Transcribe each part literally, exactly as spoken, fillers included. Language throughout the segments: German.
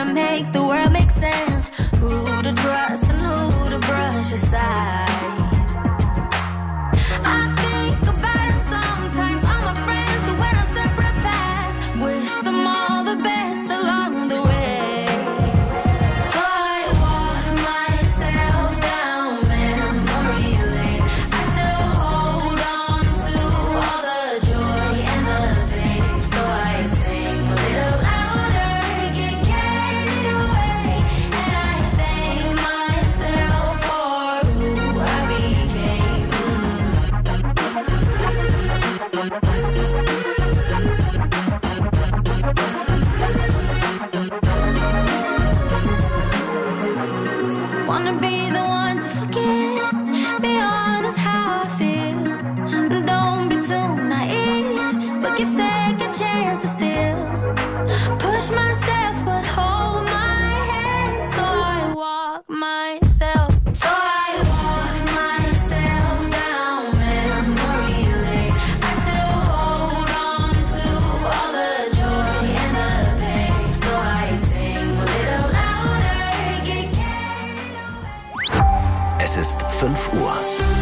make the world make sense. Who to trust and who to brush aside. I think about them sometimes, all my friends who went on separate paths. Wish them all the best along the way. So I walk myself down memory lane. I still hold on to all the joy and the pain. So I sing a little louder, get carried away. And I thank myself for who I became. Wanna be the one to forget, be honest how I feel. Don't be too naive, but give second chances still. Push myself but hold my hand. So I walk myself, so I walk myself down memory lane. I still hold on to all the joy and the pain. So I sing a little louder, get carried away. Es ist fünf Uhr.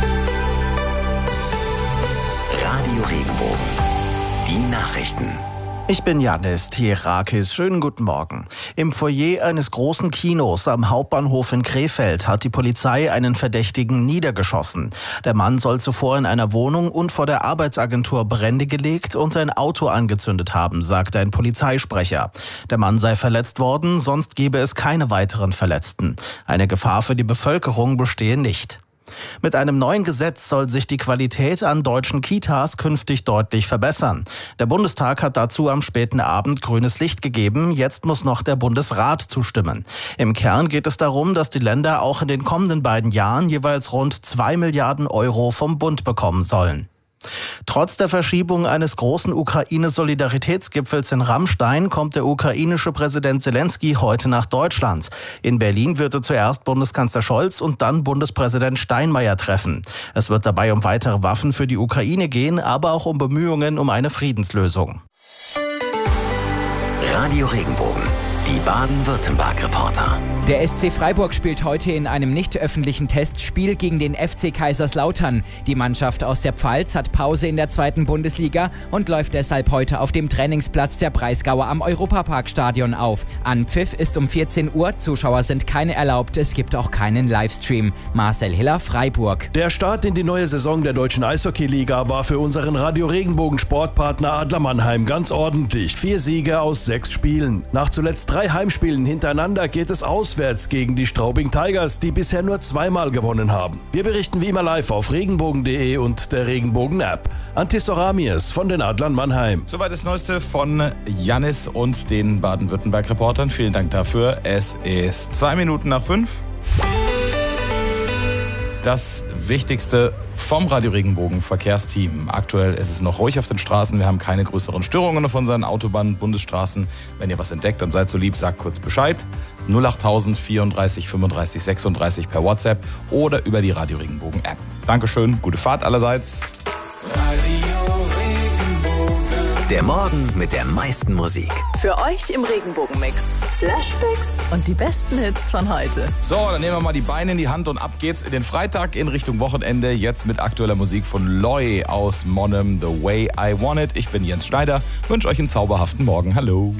Radio Regenbogen. Die Nachrichten. Ich bin Janis Tierakis. Schönen guten Morgen. Im Foyer eines großen Kinos am Hauptbahnhof in Krefeld hat die Polizei einen Verdächtigen niedergeschossen. Der Mann soll zuvor in einer Wohnung und vor der Arbeitsagentur Brände gelegt und ein Auto angezündet haben, sagt ein Polizeisprecher. Der Mann sei verletzt worden, sonst gebe es keine weiteren Verletzten. Eine Gefahr für die Bevölkerung bestehe nicht. Mit einem neuen Gesetz soll sich die Qualität an deutschen Kitas künftig deutlich verbessern. Der Bundestag hat dazu am späten Abend grünes Licht gegeben. Jetzt muss noch der Bundesrat zustimmen. Im Kern geht es darum, dass die Länder auch in den kommenden beiden Jahren jeweils rund zwei Milliarden Euro vom Bund bekommen sollen. Trotz der Verschiebung eines großen Ukraine-Solidaritätsgipfels in Ramstein kommt der ukrainische Präsident Zelensky heute nach Deutschland. In Berlin wird er zuerst Bundeskanzler Scholz und dann Bundespräsident Steinmeier treffen. Es wird dabei um weitere Waffen für die Ukraine gehen, aber auch um Bemühungen um eine Friedenslösung. Radio Regenbogen. Die Baden-Württemberg-Reporter. Der S C Freiburg spielt heute in einem nicht öffentlichen Testspiel gegen den F C Kaiserslautern. Die Mannschaft aus der Pfalz hat Pause in der zweiten Bundesliga und läuft deshalb heute auf dem Trainingsplatz der Breisgauer am Europaparkstadion auf. Anpfiff ist um vierzehn Uhr, Zuschauer sind keine erlaubt, es gibt auch keinen Livestream. Marcel Hiller, Freiburg. Der Start in die neue Saison der deutschen Eishockey-Liga war für unseren Radio Regenbogen Sportpartner Adler Mannheim ganz ordentlich. Vier Siege aus sechs Spielen. Nach zuletzt drei Heimspielen hintereinander geht es auswärts gegen die Straubing Tigers, die bisher nur zweimal gewonnen haben. Wir berichten wie immer live auf regenbogen punkt de und der Regenbogen-App. Antis Oramies von den Adlern Mannheim. Soweit das Neueste von Janis und den Baden-Württemberg-Reportern. Vielen Dank dafür. Es ist zwei Minuten nach fünf. Das Wichtigste vom Radio Regenbogen Verkehrsteam. Aktuell ist es noch ruhig auf den Straßen. Wir haben keine größeren Störungen auf unseren Autobahnen, Bundesstraßen. Wenn ihr was entdeckt, dann seid so lieb, sagt kurz Bescheid. null acht tausend vierunddreißig fünfunddreißig sechsunddreißig per WhatsApp oder über die Radio Regenbogen App. Dankeschön, gute Fahrt allerseits. Der Morgen mit der meisten Musik. Für euch im Regenbogen-Mix. Flashbacks und die besten Hits von heute. So, dann nehmen wir mal die Beine in die Hand und ab geht's in den Freitag in Richtung Wochenende. Jetzt mit aktueller Musik von Loy aus Monum, The Way I Want It. Ich bin Jens Schneider, wünsche euch einen zauberhaften Morgen. Hallo.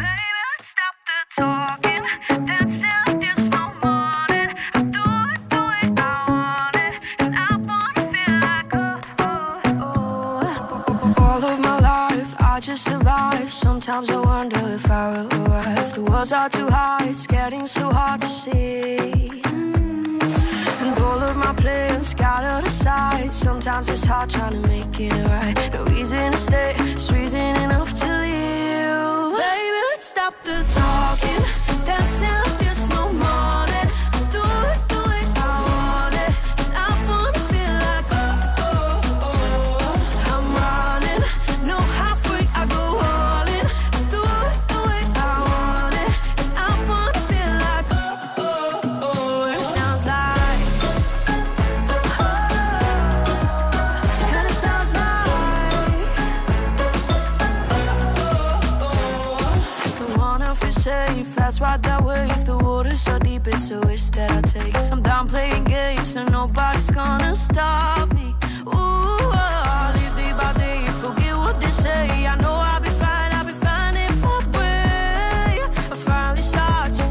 Just survive. Sometimes I wonder if I will arrive. The walls are too high, it's getting so hard to see. Mm. And all of my plans scattered aside. Sometimes it's hard trying to make it right. No reason to stay, it's reason enough to leave. Baby, let's stop the talking, dancing like there's no morning. Do it, do it, I want it. And I wanna feel like oh, oh, oh. I'm running, no half. I go all in, do it, do it, I want it. And I wanna feel like oh, oh, oh. And it sounds like oh, and it sounds like it's right that way. If the water's so deep, it's a risk that I take. I'm done playing games, so nobody's gonna stop me. Ooh, oh, I'll live day by day, forget what they say. I know I'll be fine, I'll be fine in my way. I finally start to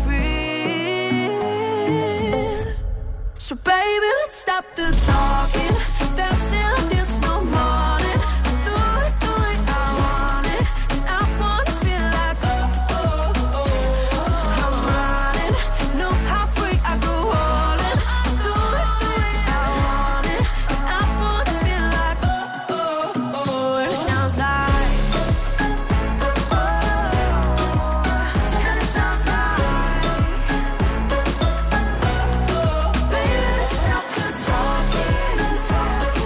breathe. So baby, let's stop the talking, dancing like there's no morning. Do it the way I want it, and I wanna feel like oh, oh, oh. I'm running, know how free I go all in. Do it the way I want it, and I wanna feel like oh, oh, oh. And it sounds like oh, and it sounds like oh, baby, let's stop the talking, the talking.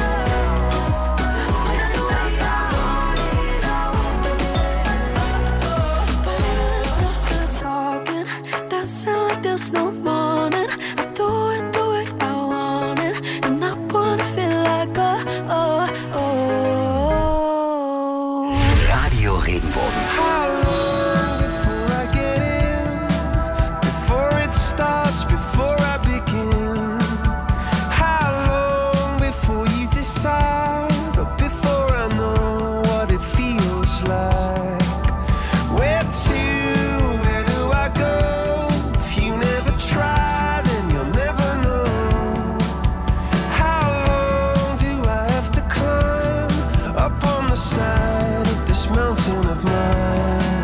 Dancing like there's no morning. I do it the way I want it, and I wanna feel like oh, oh, oh. Radio Regenbogen. How long before I get in? Before it starts, before I begin? How long before you decide? Or before I know what it feels like? Where to? Where do I go? If you never try, then you'll never know. How long do I have to climb up on the side of this mountain of mine?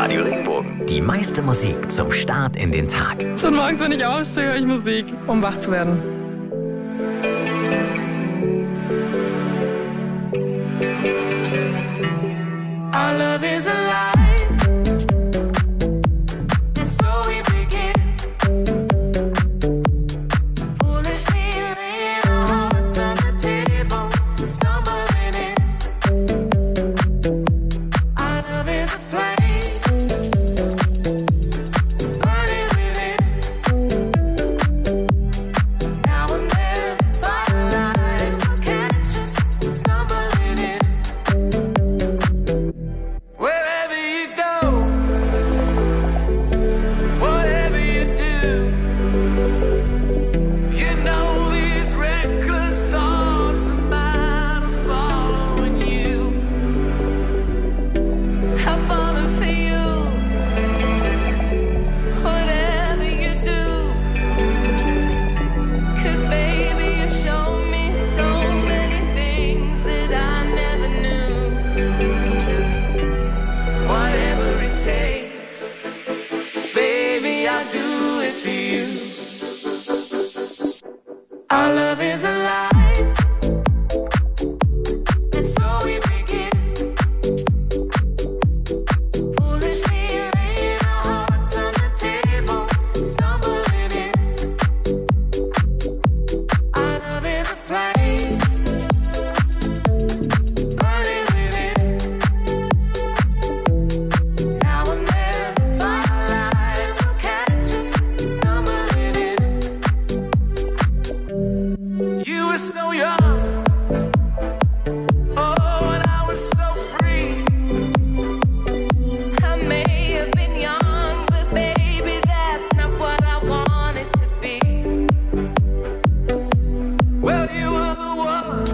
Radio Regenbogen. Die meiste Musik zum Start in den Tag. Schon morgens, wenn ich aufstehe, höre ich Musik, um wach zu werden. Our love is alive. Our love is alive. And so we begin. Foolishly laying our hearts on the table, stumbling in. Our love is a flame, burning within. Now and then, firelight will catch us stumbling in. You were so young, oh, and I was so free. I may have been young, but baby, that's not what I wanted to be. Well, you were the one.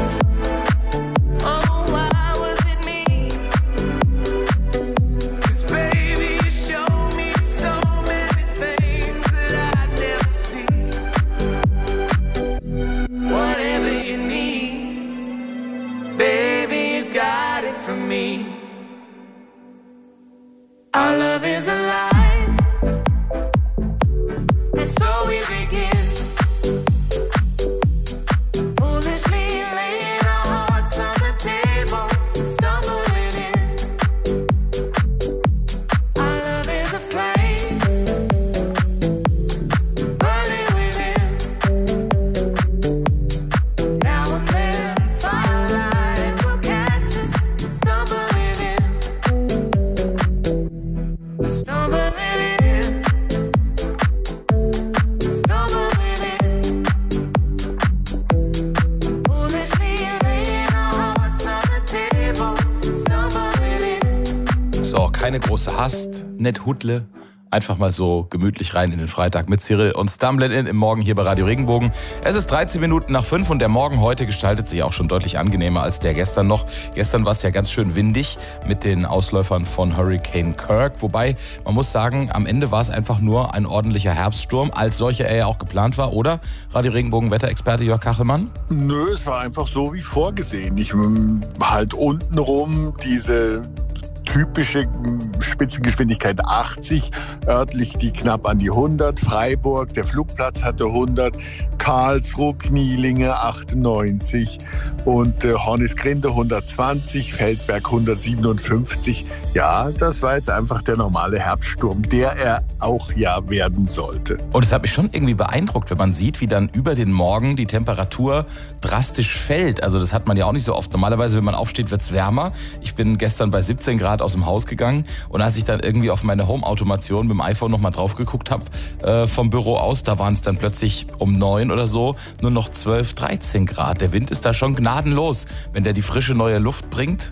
Oh, why was it me? 'Cause baby, you showed me so many things that I'd never seen. Whatever you need, baby, you got it from me. Our love is alive, and so we begin. Foolishly laying our hearts on the table, stumbling in. Our love is a flame, burning within. Now and then, firelight will catch us stumbling in, stumbling in, stumbling in. Foolishly laying our hearts on the table, stumbling in. So, keine große Hast, nett Hudle. Einfach mal so gemütlich rein in den Freitag mit Cyril und Stumbling In im Morgen hier bei Radio Regenbogen. Es ist dreizehn Minuten nach fünf und der Morgen heute gestaltet sich auch schon deutlich angenehmer als der gestern noch. Gestern war es ja ganz schön windig mit den Ausläufern von Hurricane Kirk. Wobei, man muss sagen, am Ende war es einfach nur ein ordentlicher Herbststurm, als solcher er ja auch geplant war, oder? Radio Regenbogen Wetterexperte Jörg Kachelmann? Nö, es war einfach so wie vorgesehen. Ich ähm, halt untenrum diese typische Spitzengeschwindigkeit achtzig, örtlich die knapp an die hundert, Freiburg, der Flugplatz hatte hundert, Karlsruhe, Knielinge achtundneunzig und äh, Hornisgrinde hundertzwanzig, Feldberg hundertsiebenundfünfzig. Ja, das war jetzt einfach der normale Herbststurm, der er auch ja werden sollte. Und es hat mich schon irgendwie beeindruckt, wenn man sieht, wie dann über den Morgen die Temperatur drastisch fällt. Also das hat man ja auch nicht so oft. Normalerweise, wenn man aufsteht, wird es wärmer. Ich bin gestern bei siebzehn Grad aus dem Haus gegangen und als ich dann irgendwie auf meine Home-Automation mit dem iPhone nochmal drauf geguckt habe, äh, vom Büro aus, da waren es dann plötzlich um neun oder so nur noch zwölf, dreizehn Grad. Der Wind ist da schon gnadenlos. Wenn der die frische neue Luft bringt,